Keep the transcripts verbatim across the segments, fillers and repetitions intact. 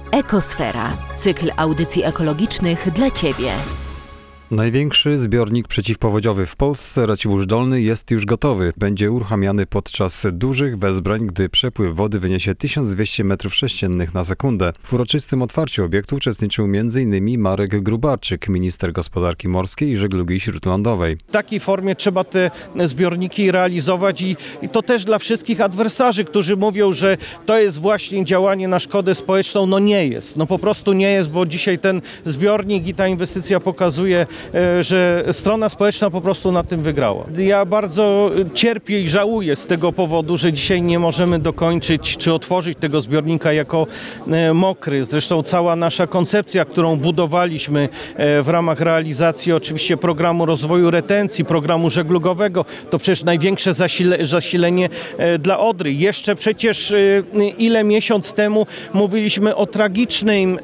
Ekosfera. Cykl audycji ekologicznych dla Ciebie. Największy zbiornik przeciwpowodziowy w Polsce, Racibórz Dolny, jest już gotowy. Będzie uruchamiany podczas dużych wezbrań, gdy przepływ wody wyniesie tysiąc dwieście metrów sześciennych na sekundę. W uroczystym otwarciu obiektu uczestniczył między innymi Marek Grubarczyk, minister gospodarki morskiej i żeglugi śródlądowej. W takiej formie trzeba te zbiorniki realizować i, i to też dla wszystkich adwersarzy, którzy mówią, że to jest właśnie działanie na szkodę społeczną. No nie jest. No po prostu nie jest, bo dzisiaj ten zbiornik i ta inwestycja pokazuje, że strona społeczna po prostu na tym wygrała. Ja bardzo cierpię i żałuję z tego powodu, że dzisiaj nie możemy dokończyć czy otworzyć tego zbiornika jako mokry. Zresztą cała nasza koncepcja, którą budowaliśmy w ramach realizacji oczywiście programu rozwoju retencji, programu żeglugowego, to przecież największe zasile, zasilenie dla Odry. Jeszcze przecież ile miesiąc temu mówiliśmy o tragicznym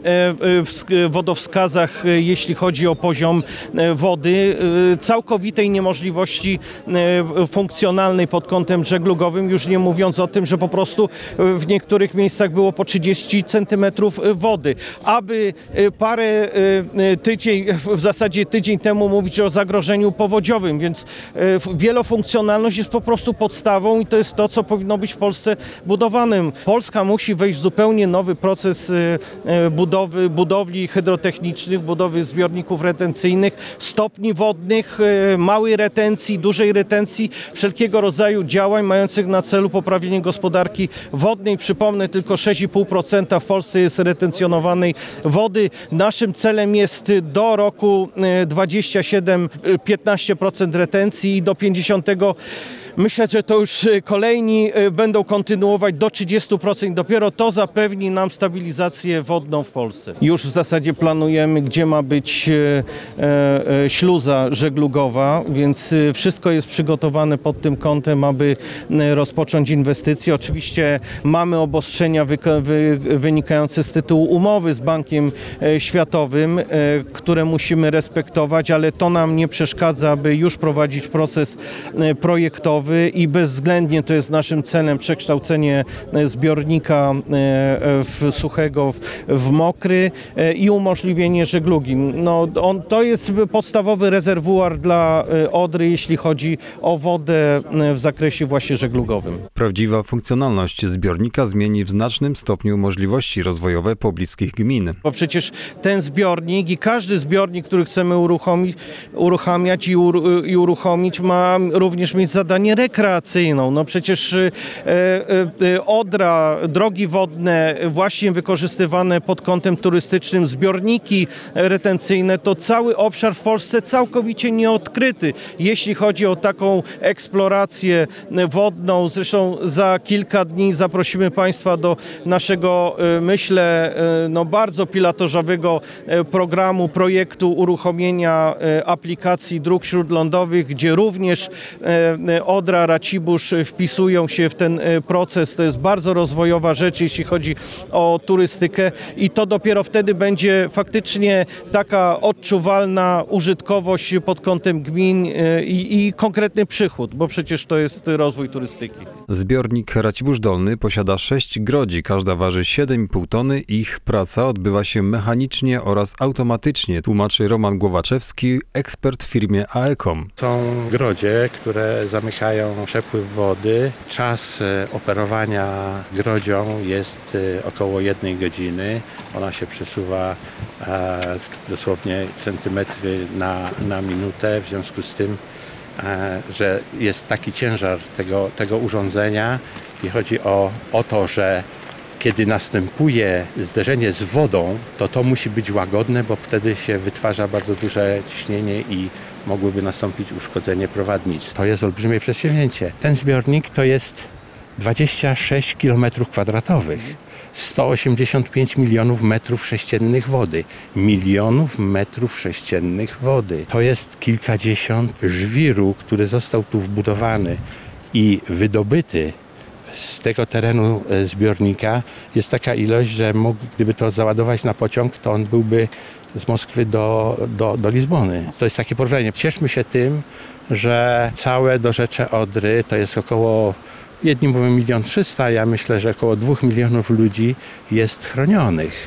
wodowskazach, jeśli chodzi o poziom wody, całkowitej niemożliwości funkcjonalnej pod kątem żeglugowym, już nie mówiąc o tym, że po prostu w niektórych miejscach było po trzydzieści centymetrów wody. Aby parę tydzień, w zasadzie tydzień temu mówić o zagrożeniu powodziowym, więc wielofunkcjonalność jest po prostu podstawą i to jest to, co powinno być w Polsce budowanym. Polska musi wejść w zupełnie nowy proces budowy, budowli hydrotechnicznych, budowy zbiorników retencyjnych, stopni wodnych, małej retencji, dużej retencji, wszelkiego rodzaju działań mających na celu poprawienie gospodarki wodnej. Przypomnę, tylko sześć i pół procent w Polsce jest retencjonowanej wody. Naszym celem jest do roku dwudziestego siódmego piętnaście procent retencji i do pięćdziesiątego. Myślę, że to już kolejni będą kontynuować do trzydziestu procent. Dopiero to zapewni nam stabilizację wodną w Polsce. Już w zasadzie planujemy, gdzie ma być e, e, śluza żeglugowa, więc wszystko jest przygotowane pod tym kątem, aby rozpocząć inwestycje. Oczywiście mamy obostrzenia wy, wy, wynikające z tytułu umowy z Bankiem Światowym, e, które musimy respektować, ale to nam nie przeszkadza, aby już prowadzić proces projektowy. I bezwzględnie to jest naszym celem przekształcenie zbiornika w suchego w mokry i umożliwienie żeglugi. No, on, to jest podstawowy rezerwuar dla Odry, jeśli chodzi o wodę w zakresie właśnie żeglugowym. Prawdziwa funkcjonalność zbiornika zmieni w znacznym stopniu możliwości rozwojowe pobliskich gmin. Bo przecież ten zbiornik i każdy zbiornik, który chcemy uruchomić, uruchamiać i, ur, i uruchomić, ma również mieć zadanie rekreacyjną. No przecież e, e, Odra, drogi wodne właśnie wykorzystywane pod kątem turystycznym, zbiorniki retencyjne, to cały obszar w Polsce całkowicie nieodkryty, jeśli chodzi o taką eksplorację wodną. Zresztą za kilka dni zaprosimy Państwa do naszego, myślę, no bardzo pilotażowego programu, projektu uruchomienia aplikacji dróg śródlądowych, gdzie również Odra, Racibórz wpisują się w ten proces. To jest bardzo rozwojowa rzecz, jeśli chodzi o turystykę i to dopiero wtedy będzie faktycznie taka odczuwalna użytkowość pod kątem gmin i, i konkretny przychód, bo przecież to jest rozwój turystyki. Zbiornik Racibórz Dolny posiada sześć grodzi, każda waży siedem i pół tony. Ich praca odbywa się mechanicznie oraz automatycznie, tłumaczy Roman Głowaczewski, ekspert w firmie AECOM. Są grodzie, które zamykają przepływ wody. Czas operowania grodzią jest około jednej godziny. Ona się przesuwa e, dosłownie centymetry na, na minutę. W związku z tym, e, że jest taki ciężar tego, tego urządzenia i chodzi o, o to, że kiedy następuje zderzenie z wodą, to to musi być łagodne, bo wtedy się wytwarza bardzo duże ciśnienie i mogłyby nastąpić uszkodzenie prowadnic. To jest olbrzymie przedsięwzięcie. Ten zbiornik to jest dwadzieścia sześć kilometrów kwadratowych, sto osiemdziesiąt pięć milionów metrów sześciennych wody. Milionów metrów sześciennych wody. To jest kilkadziesiąt żwiru, który został tu wbudowany i wydobyty z tego terenu zbiornika jest taka ilość, że mógł, gdyby to załadować na pociąg, to on byłby z Moskwy do, do, do Lizbony. To jest takie porównanie. Cieszmy się tym, że całe dorzecze Odry to jest około, jedni mówią milion trzysta, ja myślę, że około dwóch milionów ludzi jest chronionych.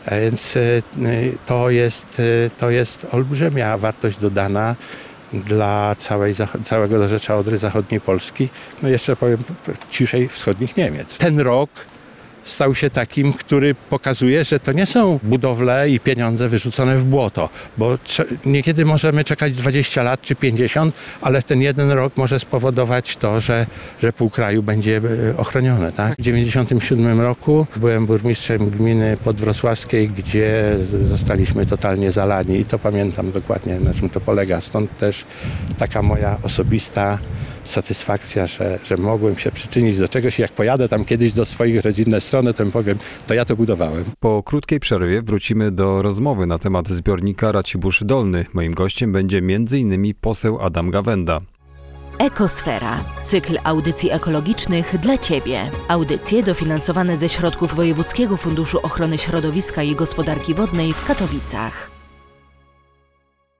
A więc y, to jest, y, to jest olbrzymia wartość dodana dla całej, całego dorzecza Odry Zachodniej Polski, no jeszcze powiem ciszej wschodnich Niemiec. Ten rok stał się takim, który pokazuje, że to nie są budowle i pieniądze wyrzucone w błoto, bo niekiedy możemy czekać dwadzieścia lat czy pięćdziesiąt, ale ten jeden rok może spowodować to, że, że pół kraju będzie ochronione. Tak? W dziewięćdziesiątym siódmym roku byłem burmistrzem gminy podwrocławskiej, gdzie zostaliśmy totalnie zalani i to pamiętam dokładnie, na czym to polega. Stąd też taka moja osobista satysfakcja, że, że mogłem się przyczynić do czegoś. Jak pojadę tam kiedyś do swoich rodzinnych strony, to im powiem, to ja to budowałem. Po krótkiej przerwie wrócimy do rozmowy na temat zbiornika Racibórz Dolny. Moim gościem będzie między innymi poseł Adam Gawenda. Ekosfera. Cykl audycji ekologicznych dla Ciebie. Audycje dofinansowane ze środków Wojewódzkiego Funduszu Ochrony Środowiska i Gospodarki Wodnej w Katowicach.